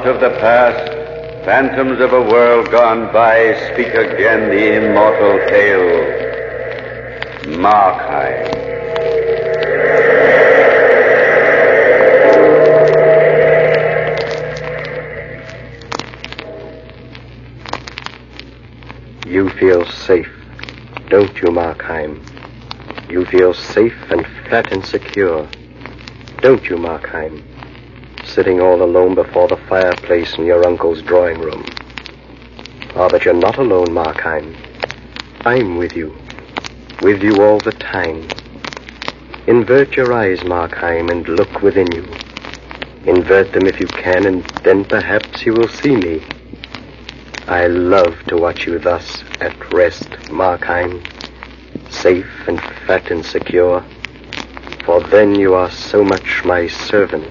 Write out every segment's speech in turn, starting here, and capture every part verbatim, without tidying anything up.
Thought of the past, phantoms of a world gone by, speak again the immortal tale. Markheim. You feel safe, don't you, Markheim? You feel safe and fat and secure, don't you, Markheim? Sitting all alone before the fireplace in your uncle's drawing room. Ah, but you're not alone, Markheim. I'm with you. With you all the time. Invert your eyes, Markheim, and look within you. Invert them if you can, and then perhaps you will see me. I love to watch you thus at rest, Markheim, safe and fat and secure, for then you are so much my servant.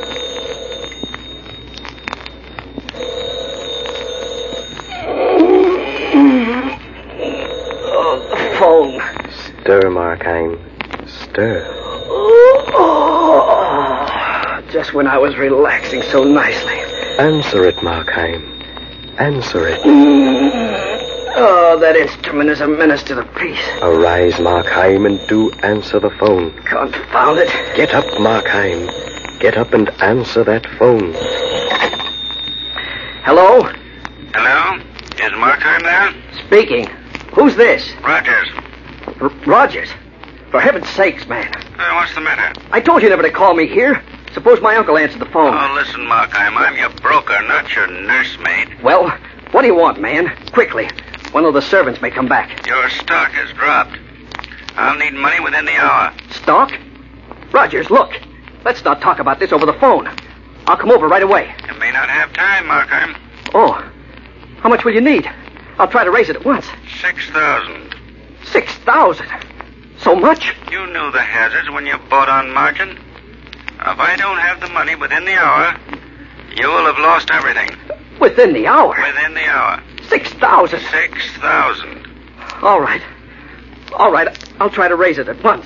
Oh, the phone. Stir, Markheim, stir. Oh, just when I was relaxing so nicely. Answer it, Markheim. Answer it. Oh, that instrument is a menace to the peace. Arise, Markheim, and do answer the phone. Confound it. Get up, Markheim. Get up and answer that phone. Hello? Hello? Is Markheim there? Speaking. Who's this? Rogers. R- Rogers? For heaven's sakes, man. Uh, what's the matter? I told you never to call me here. Suppose my uncle answered the phone. Oh, listen, Markheim. I'm your broker, not your nursemaid. Well, what do you want, man? Quickly. One of the servants may come back. Your stock has dropped. I'll need money within the hour. Stock? Rogers, look. Let's not talk about this over the phone. I'll come over right away. You may not have time, Markheim. Oh. How much will you need? I'll try to raise it at once. Six thousand. Six thousand? So much? You knew the hazards when you bought on margin. If I don't have the money within the hour, you will have lost everything. Within the hour? Within the hour. Six thousand? Six thousand. All right. All right. I'll try to raise it at once.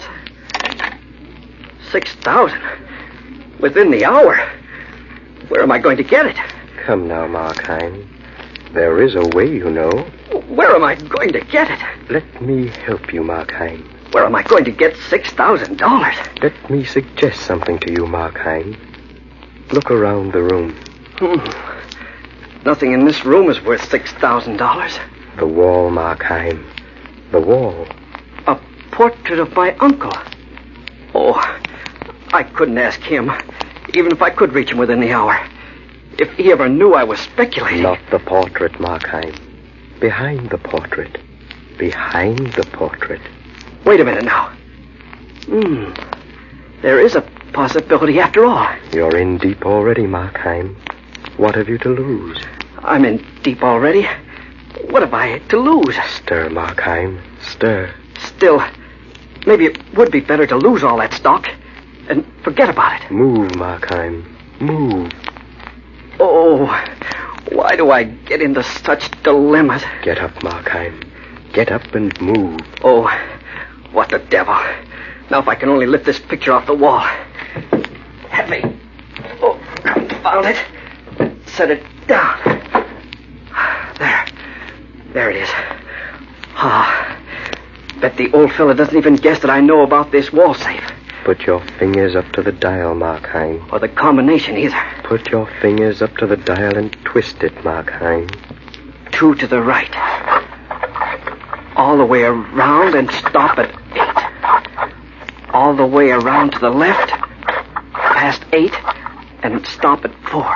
Six thousand? Within the hour? Where am I going to get it? Come now, Markheim. There is a way, you know. Where am I going to get it? Let me help you, Markheim. Where am I going to get six thousand dollars? Let me suggest something to you, Markheim. Look around the room. Hmm. Nothing in this room is worth six thousand dollars. The wall, Markheim. The wall. A portrait of my uncle. Oh, I couldn't ask him, even if I could reach him within the hour. If he ever knew I was speculating. Not the portrait, Markheim. Behind the portrait. Behind the portrait. Wait a minute now. Hmm. There is a possibility after all. You're in deep already, Markheim. What have you to lose? I'm in deep already. What have I to lose? Stir, Markheim. Stir. Still, maybe it would be better to lose all that stock and forget about it. Move, Markheim. Move. Oh, why do I get into such dilemmas? Get up, Markheim. Get up and move. Oh, what the devil. Now if I can only lift this picture off the wall. Heavy. Oh, confound it. Set it down. There. There it is. Ah, bet the old fella doesn't even guess that I know about this wall safe. Put your fingers up to the dial, Markheim. Or the combination either. Put your fingers up to the dial and twist it, Markheim. Two to the right. All the way around and stop at eight. All the way around to the left, past eight, and stop at four.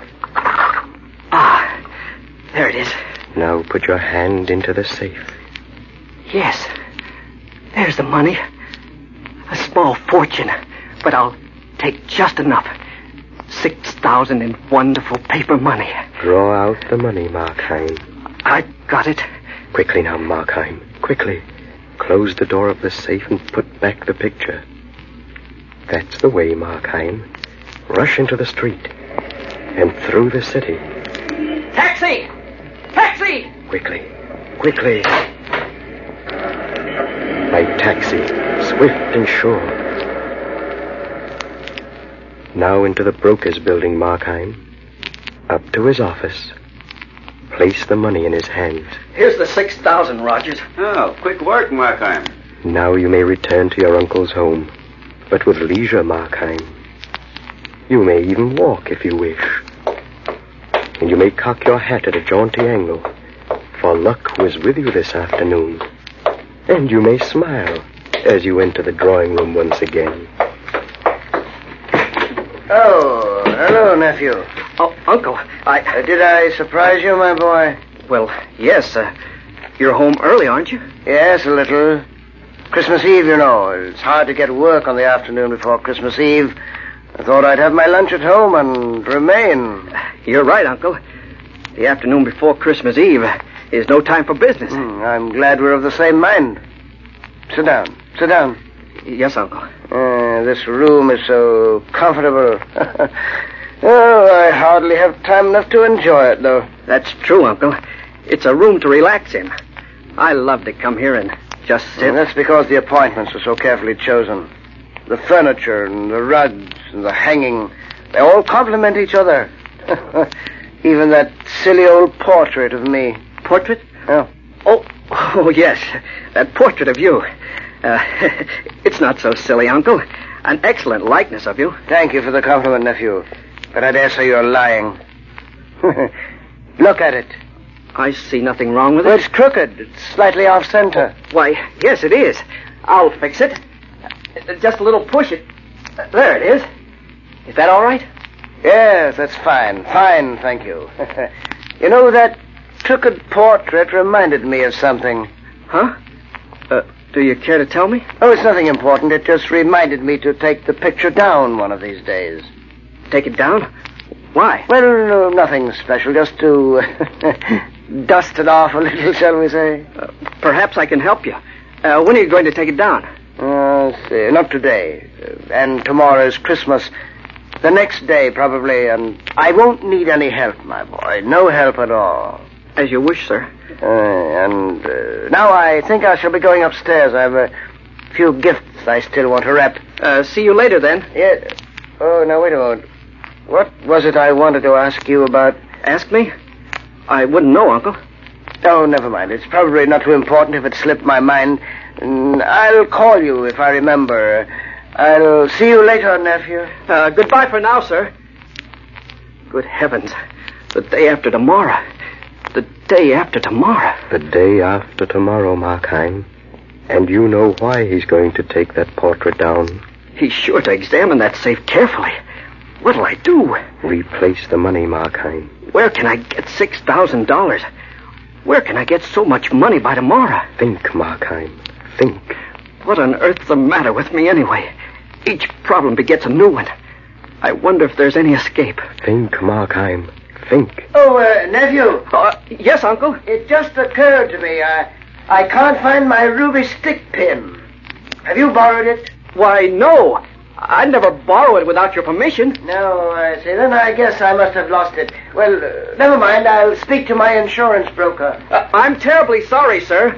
Ah, there it is. Now put your hand into the safe. Yes, there's the money. A small fortune, but I'll take just enough. Six thousand in wonderful paper money. Draw out the money, Markheim. I got it. Quickly now, Markheim. Quickly. Close the door of the safe and put back the picture. That's the way, Markheim. Rush into the street. And through the city. Taxi! Taxi! Quickly. Quickly. My taxi. Swift and sure. Now into the broker's building, Markheim. Up to his office. Place the money in his hands. Here's the six thousand, Rogers. Oh, quick work, Markheim. Now you may return to your uncle's home, but with leisure, Markheim. You may even walk if you wish. And you may cock your hat at a jaunty angle, for luck was with you this afternoon. And you may smile as you enter the drawing room once again. Oh, hello, nephew. Oh, Uncle, I... Uh, did I surprise you, my boy? Well, yes. Uh, you're home early, aren't you? Yes, a little. Christmas Eve, you know. It's hard to get work on the afternoon before Christmas Eve. I thought I'd have my lunch at home and remain. You're right, Uncle. The afternoon before Christmas Eve is no time for business. Mm, I'm glad we're of the same mind. Sit down. Sit down. Yes, Uncle. Uh, this room is so comfortable. Oh, I hardly have time enough to enjoy it, though. That's true, Uncle. It's a room to relax in. I love to come here and just sit. And that's because the appointments are so carefully chosen. The furniture and the rugs and the hanging, they all complement each other. Even that silly old portrait of me. Portrait? Oh. Oh, oh yes. That portrait of you. Uh, it's not so silly, Uncle. An excellent likeness of you. Thank you for the compliment, nephew. But I dare say you're lying. Look at it. I see nothing wrong with it. Well, it's crooked. It's slightly off-center. Why, yes, it is. I'll fix it. Just a little push it. There it is. Is that all right? Yes, that's fine. Fine, thank you. You know, that crooked portrait reminded me of something. Huh? Uh, do you care to tell me? Oh, it's nothing important. It just reminded me to take the picture down one of these days. Take it down? Why? Well, no, nothing special. Just to dust it off a little, shall we say? Uh, perhaps I can help you. Uh, when are you going to take it down? Uh, let's see. Not today. Uh, and tomorrow's Christmas. The next day, probably, and I won't need any help, my boy. No help at all. As you wish, sir. Uh, and uh, now I think I shall be going upstairs. I have a few gifts I still want to wrap. Uh, see you later, then. Yeah. Oh, now, wait a moment. What was it I wanted to ask you about? Ask me? I wouldn't know, Uncle. Oh, never mind. It's probably not too important if it slipped my mind. Mm, I'll call you if I remember. I'll see you later, nephew. Uh, goodbye for now, sir. Good heavens. The day after tomorrow. The day after tomorrow. The day after tomorrow, Markheim. And you know why he's going to take that portrait down. He's sure to examine that safe carefully. What'll I do? Replace the money, Markheim. Where can I get six thousand dollars? Where can I get so much money by tomorrow? Think, Markheim. Think. What on earth's the matter with me anyway? Each problem begets a new one. I wonder if there's any escape. Think, Markheim. Think. Oh, uh, nephew. Uh, yes, Uncle? It just occurred to me. I, I can't find my ruby stick pin. Have you borrowed it? Why, no. I'd never borrow it without your permission. No, I see. Then I guess I must have lost it. Well, uh, never mind. I'll speak to my insurance broker. Uh, I'm terribly sorry, sir.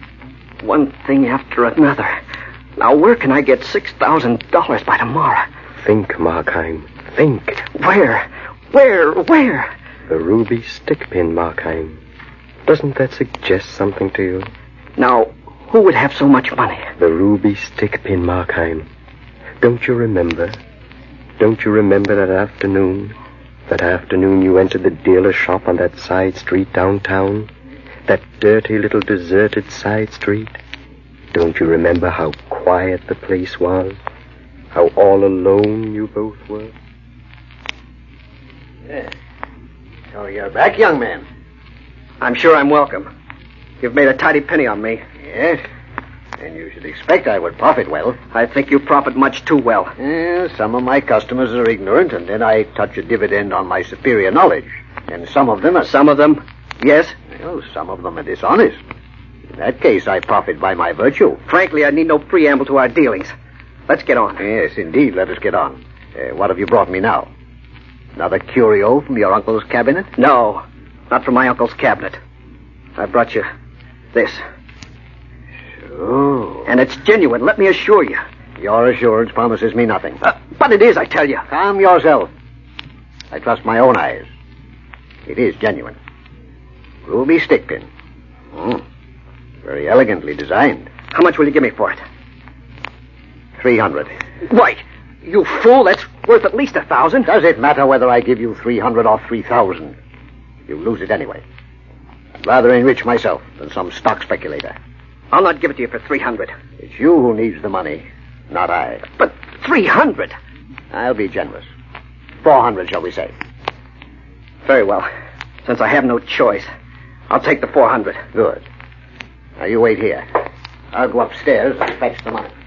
One thing after another. Now, where can I get six thousand dollars by tomorrow? Think, Markheim. Think. Where? Where? Where? The ruby stick pin, Markheim. Doesn't that suggest something to you? Now, who would have so much money? The ruby stick pin, Markheim. Don't you remember? Don't you remember that afternoon? That afternoon you entered the dealer's shop on that side street downtown? That dirty little deserted side street? Don't you remember how quiet the place was? How all alone you both were? Yeah. So you're back, young man. I'm sure I'm welcome. You've made a tidy penny on me. Yes. And you should expect I would profit well. I think you profit much too well. Yeah, some of my customers are ignorant, and then I touch a dividend on my superior knowledge. And some of them are... Some of them, yes? Well, some of them are dishonest. In that case, I profit by my virtue. Frankly, I need no preamble to our dealings. Let's get on. Yes, indeed, let us get on. Uh, what have you brought me now? Another curio from your uncle's cabinet? No, not from my uncle's cabinet. I brought you this. Oh. And it's genuine, let me assure you. Your assurance promises me nothing. Uh, but it is, I tell you. Calm yourself. I trust my own eyes. It is genuine. Ruby stick pin. Hmm. Very elegantly designed. How much will you give me for it? Three hundred. Why, you fool, that's worth at least a thousand. Does it matter whether I give you three hundred or three thousand? You lose it anyway. I'd rather enrich myself than some stock speculator. I'll not give it to you for three hundred. It's you who needs the money, not I. But three hundred? I'll be generous. Four hundred, shall we say? Very well. Since I have no choice, I'll take the four hundred. Good. Now you wait here. I'll go upstairs and fetch the money.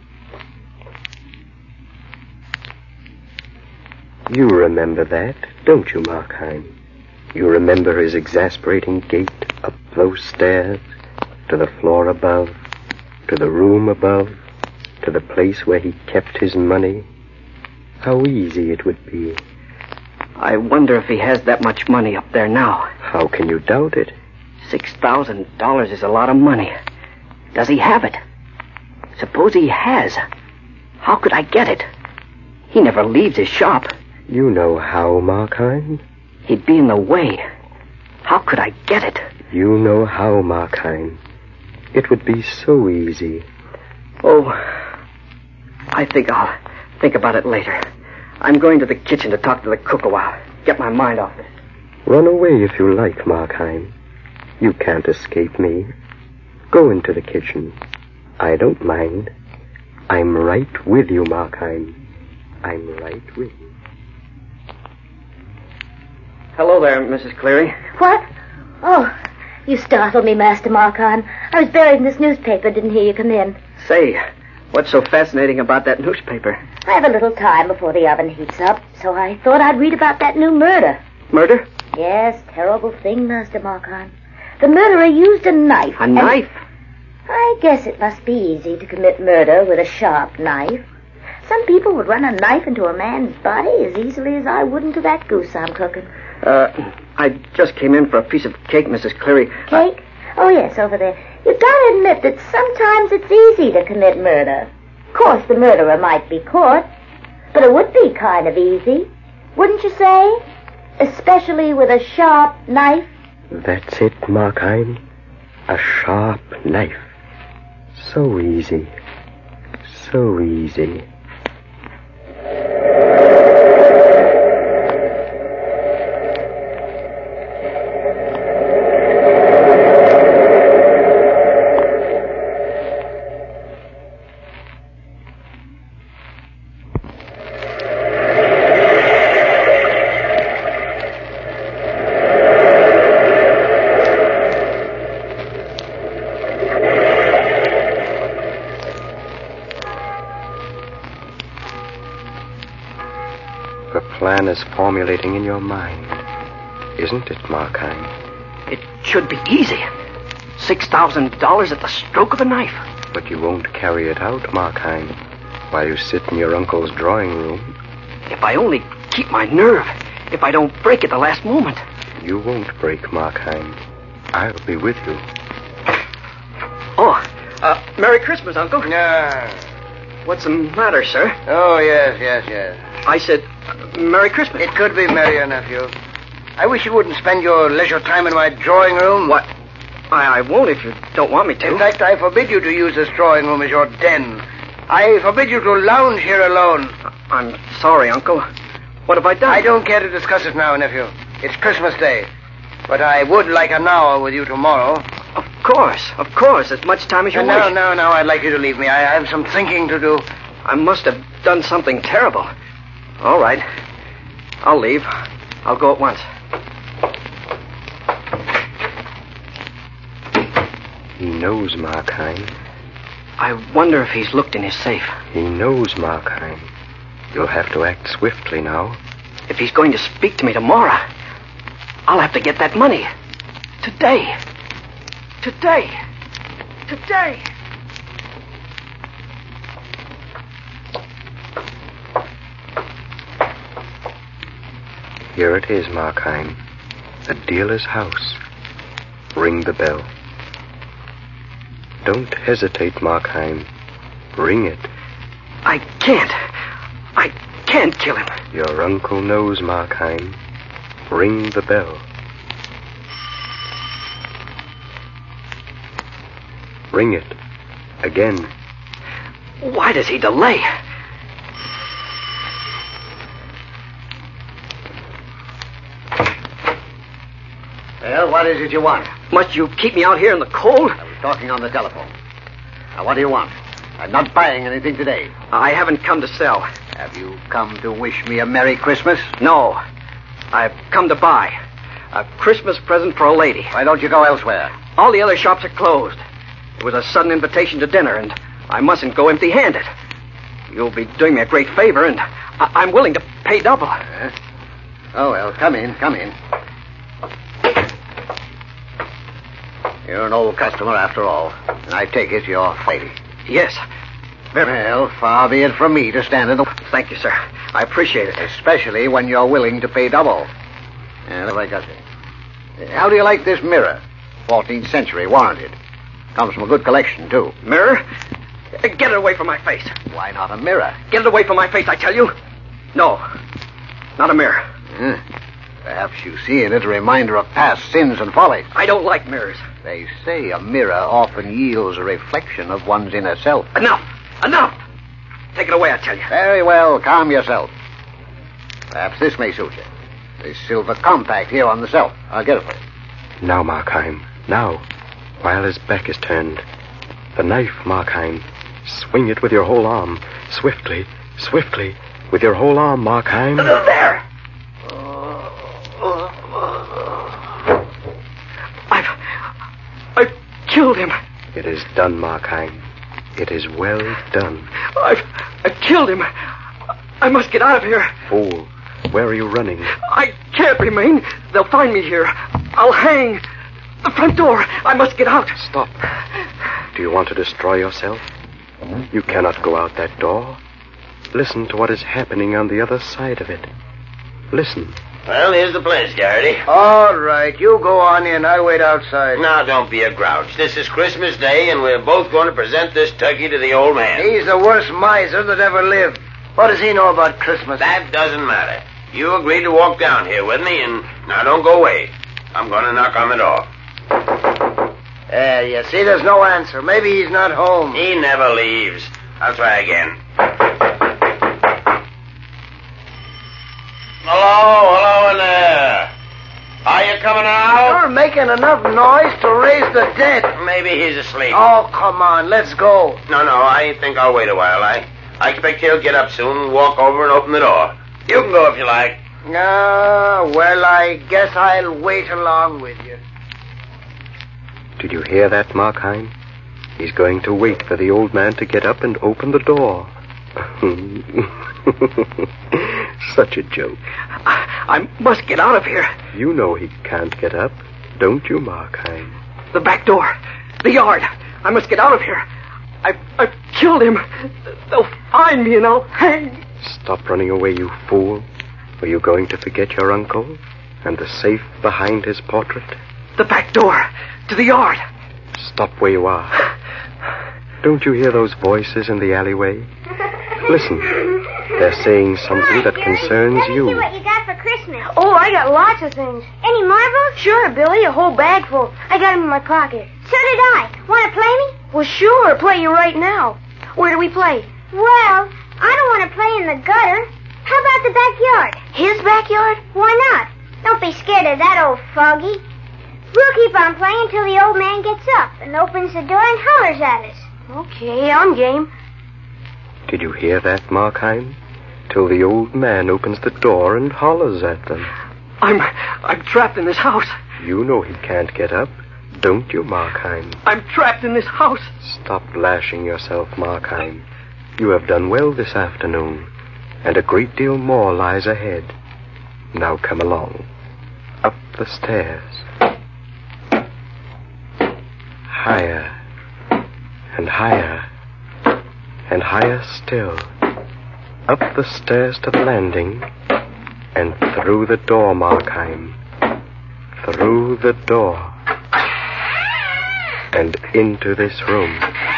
You remember that, don't you, Markheim? You remember his exasperating gait up those stairs, to the floor above, to the room above, to the place where he kept his money? How easy it would be. I wonder if he has that much money up there now. How can you doubt it? Six thousand dollars is a lot of money. Does he have it? Suppose he has. How could I get it? He never leaves his shop. You know how, Markheim? He'd be in the way. How could I get it? You know how, Markheim. It would be so easy. Oh, I think I'll think about it later. I'm going to the kitchen to talk to the cook a while. Get my mind off this. Run away if you like, Markheim. You can't escape me. Go into the kitchen. I don't mind. I'm right with you, Markheim. I'm right with you. Hello there, Missus Cleary. What? Oh, you startled me, Master Markheim. I was buried in this newspaper, didn't hear you come in. Say, what's so fascinating about that newspaper? I have a little time before the oven heats up, so I thought I'd read about that new murder. Murder? Yes, terrible thing, Master Markheim. The murderer used a knife. A knife? I guess it must be easy to commit murder with a sharp knife. Some people would run a knife into a man's body as easily as I would into that goose I'm cooking. Uh, I just came in for a piece of cake, Missus Cleary. Cake? Oh, yes, over there. You've got to admit that sometimes it's easy to commit murder. Of course, the murderer might be caught, but it would be kind of easy, wouldn't you say? Especially with a sharp knife. That's it, Markheim. A sharp knife. So easy. So easy. The plan is formulating in your mind, isn't it, Markheim? It should be easy. Six thousand dollars at the stroke of a knife. But you won't carry it out, Markheim, while you sit in your uncle's drawing room. If I only keep my nerve, if I don't break at the last moment. You won't break, Markheim. I'll be with you. Oh, uh, Merry Christmas, Uncle. Yeah. What's the matter, sir? Oh, yes, yes, yes. I said, uh, Merry Christmas. It could be merrier, nephew. I wish you wouldn't spend your leisure time in my drawing room. What? I, I won't if you don't want me to. In fact, I forbid you to use this drawing room as your den. I forbid you to lounge here alone. I'm sorry, Uncle. What have I done? I don't care to discuss it now, nephew. It's Christmas Day. But I would like an hour with you tomorrow. Of course, of course. As much time as you And wish. now, now, now, I'd like you to leave me. I have some thinking to do. I must have done something terrible. All right. I'll leave. I'll go at once. He knows, Markheim. I wonder if he's looked in his safe. He knows, Markheim. You'll have to act swiftly now. If he's going to speak to me tomorrow, I'll have to get that money. Today. Today. Today. Here it is, Markheim. The dealer's house. Ring the bell. Don't hesitate, Markheim. Ring it. I can't. I can't kill him. Your uncle knows, Markheim. Ring the bell. Ring it. Again. Why does he delay? Well, what is it you want? Must you keep me out here in the cold? I was talking on the telephone. Now, what do you want? I'm not buying anything today. I haven't come to sell. Have you come to wish me a Merry Christmas? No. I've come to buy. A Christmas present for a lady. Why don't you go elsewhere? All the other shops are closed. It was a sudden invitation to dinner, and I mustn't go empty-handed. You'll be doing me a great favor, and I- I'm willing to pay double. Uh, oh, well, come in, come in. You're an old customer after all, and I take it you're lady. Yes. Very... Well, far be it from me to stand in the... Thank you, sir. I appreciate it. Especially when you're willing to pay double. And what have I got here? How do you like this mirror? fourteenth century, warranted. Comes from a good collection, too. Mirror? Get it away from my face. Why not a mirror? Get it away from my face, I tell you. No. Not a mirror. Hmm. Perhaps you see in it a reminder of past sins and follies. I don't like mirrors. They say a mirror often yields a reflection of one's inner self. Enough! Enough! Take it away, I tell you. Very well, calm yourself. Perhaps this may suit you. This silver compact here on the shelf. I'll get it for you. Now, Markheim. Now. While his back is turned. The knife, Markheim. Swing it with your whole arm. Swiftly, swiftly. With your whole arm, Markheim. There! I've... I've killed him. It is done, Markheim. It is well done. I've... I've killed him. I must get out of here. Fool. Where are you running? I can't remain. They'll find me here. I'll hang. The front door. I must get out. Stop. Do you want to destroy yourself? You cannot go out that door. Listen to what is happening on the other side of it. Listen. Well, here's the place, Garrity. All right, you go on in. I'll wait outside. Now, don't be a grouch. This is Christmas Day, and we're both going to present this turkey to the old man. He's the worst miser that ever lived. What does he know about Christmas? That doesn't matter. You agreed to walk down here with me, and now don't go away. I'm going to knock on the door. Yeah, you see, there's no answer. Maybe he's not home. He never leaves. I'll try again. Hello, hello in there. Are you coming out? You're making enough noise to raise the dead. Maybe he's asleep. Oh, come on, let's go. No, no, I think I'll wait a while. I, I expect he'll get up soon and walk over and open the door. You can go if you like. Ah, well, I guess I'll wait along with you. Did you hear that, Markheim? He's going to wait for the old man to get up and open the door. Such a joke. I, I must get out of here. You know he can't get up, don't you, Markheim? The back door. The yard. I must get out of here. I've, I've killed him. They'll find me and I'll hang. Stop running away, you fool. Are you going to forget your uncle and the safe behind his portrait? The back door. To the yard. Stop where you are. Don't you hear those voices in the alleyway? Listen. They're saying something that concerns Let me you. see what you got for Christmas. Oh, I got lots of things. Any marbles? Sure, Billy, a whole bag full. I got them in my pocket. So did I. Want to play me? Well, sure, play you right now. Where do we play? Well, I don't want to play in the gutter. How about the backyard? His backyard? Why not? Don't be scared of that old fogey. We'll keep on playing until the old man gets up and opens the door and hollers at us. Okay, I'm game. Did you hear that, Markheim? Till the old man opens the door and hollers at them. I'm... I'm trapped in this house. You know he can't get up, don't you, Markheim? I'm trapped in this house. Stop lashing yourself, Markheim. You have done well this afternoon, and a great deal more lies ahead. Now come along. Up the stairs. Higher, and higher, and higher still. Up the stairs to the landing, and through the door, Markheim. Through the door. And into this room.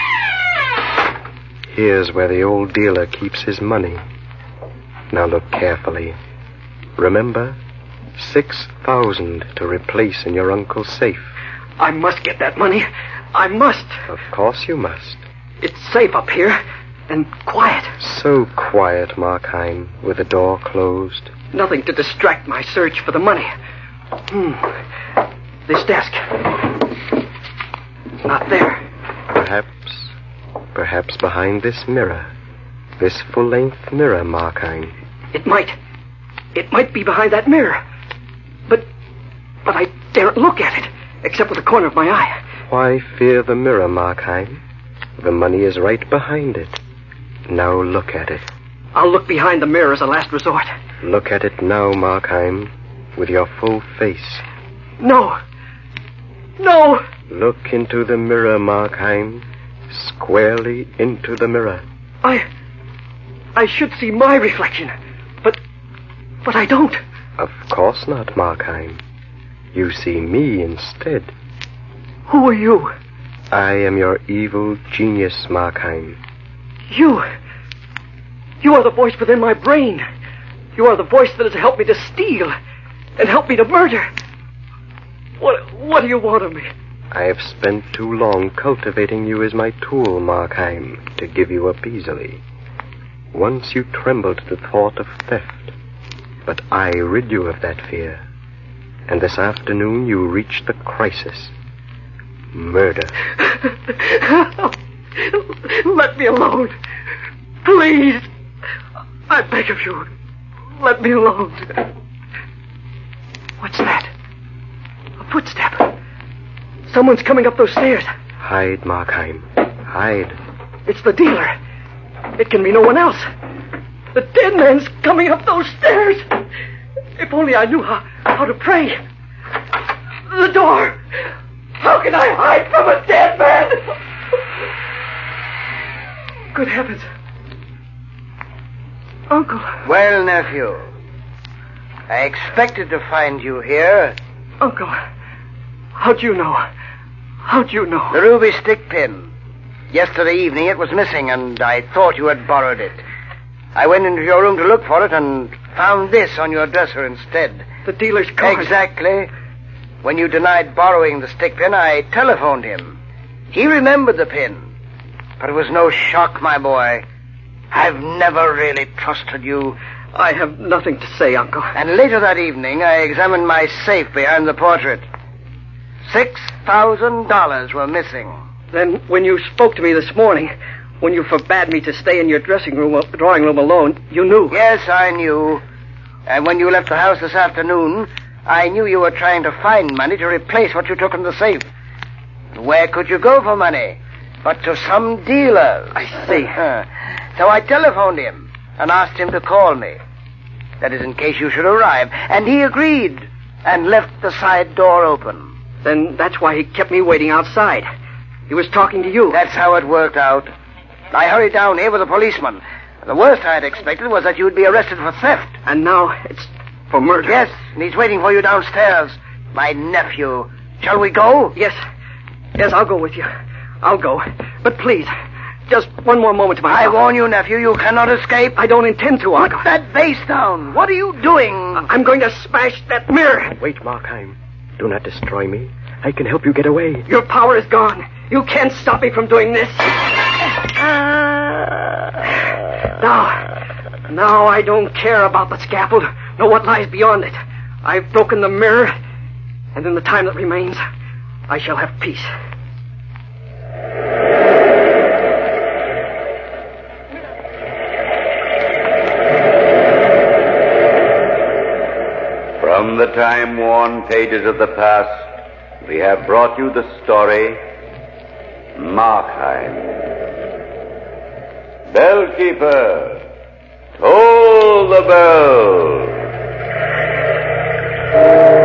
Here's where the old dealer keeps his money. Now look carefully. Remember, six thousand to replace in your uncle's safe. I must get that money. I must. Of course you must. It's safe up here. And quiet. So quiet, Markheim, with the door closed. Nothing to distract my search for the money. Hmm. This desk. Not there. Perhaps, perhaps behind this mirror. This full-length mirror, Markheim. It might. It might be behind that mirror. But, but I daren't look at it, except with the corner of my eye. Why fear the mirror, Markheim? The money is right behind it. Now look at it. I'll look behind the mirror as a last resort. Look at it now, Markheim, with your full face. No. No. Look into the mirror, Markheim. Squarely into the mirror. I... I should see my reflection. But... But I don't. Of course not, Markheim. You see me instead. Who are you? I am your evil genius, Markheim. You... You are the voice within my brain. You are the voice that has helped me to steal and helped me to murder. What, what do you want of me? I have spent too long cultivating you as my tool, Markheim, to give you up easily. Once you trembled at the thought of theft, but I rid you of that fear. And this afternoon you reached the crisis. Murder. Let me alone. Please. I beg of you. Let me alone. What's that? A footstep. Someone's coming up those stairs. Hide, Markheim. Hide. It's the dealer. It can be no one else. The dead man's coming up those stairs. If only I knew how, how to pray. The door. How can I hide from a dead man? Good heavens. Uncle. Well, nephew, I expected to find you here. Uncle, how'd you know? How'd you know? The ruby stick pin. Yesterday evening it was missing, and I thought you had borrowed it. I went into your room to look for it and found this on your dresser instead. The dealer's card. Exactly. When you denied borrowing the stick pin, I telephoned him. He remembered the pin. But it was no shock, my boy. I've never really trusted you. I have nothing to say, Uncle. And later that evening, I examined my safe behind the portrait. Six thousand dollars were missing. Then, when you spoke to me this morning, when you forbade me to stay in your dressing room, drawing room alone, you knew. Yes, I knew. And when you left the house this afternoon, I knew you were trying to find money to replace what you took from the safe. Where could you go for money? But to some dealers. I see. So I telephoned him and asked him to call me. That is, in case you should arrive. And he agreed and left the side door open. Then that's why he kept me waiting outside. He was talking to you. That's how it worked out. I hurried down here with a policeman. The worst I had expected was that you'd be arrested for theft. And now it's for murder. Yes, and he's waiting for you downstairs. My nephew. Shall we go? Yes. Yes, I'll go with you. I'll go. But please, just one more moment to myself. I warn you, nephew, you cannot escape. I don't intend to, Uncle. Put that vase down. What are you doing? I'm going to smash that mirror. Wait, Markheim. Do not destroy me. I can help you get away. Your power is gone. You can't stop me from doing this. Now, now I don't care about the scaffold, nor what lies beyond it. I've broken the mirror, and in the time that remains, I shall have peace. From the time-worn pages of the past, we have brought you the story, Markheim. Bellkeeper, toll the bell.